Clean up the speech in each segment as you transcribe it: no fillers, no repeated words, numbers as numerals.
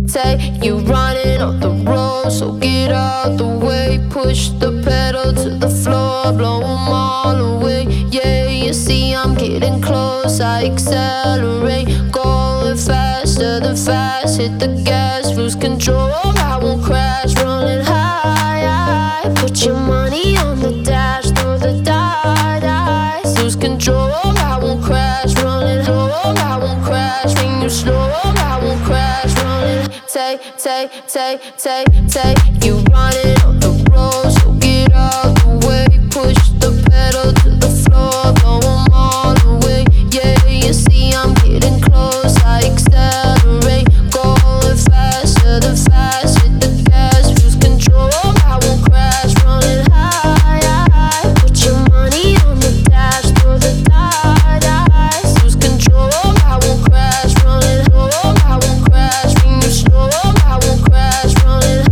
Take you running off the road, so get out the way. Push the pedal to the floor, blow them all away. Yeah, you see I'm getting close, I accelerate. Going faster than fast, hit the gas, lose control. I won't crash, running high. Put your money on the dash, throw the dice, lose control. I won't crash, running low. I won't crash, when you slow. I won't crash, running. Take you running on the road, so get out the way. Push the pedal to the floor, blow them all away. Yeah, you see I'm getting close, I accelerate. Going faster than fast, hit the gas, lose control. I won't crash, running high. Put your money on the dash, throw the dice, lose control. I won't crash, running low. I won't crash, when you slow. I won't crash, running.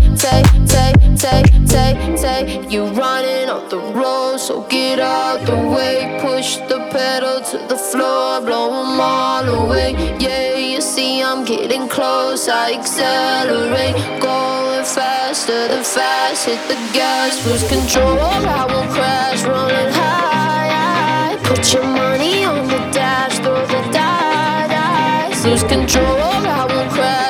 Take you running off the road, so get out the way. Push the pedal to the floor, blow them all away. Yeah, you see I'm getting close, I accelerate. Going faster than fast, hit the gas, lose control. I won't crash, running high. Put your money on the dash, throw the dice, lose control. I won't crash.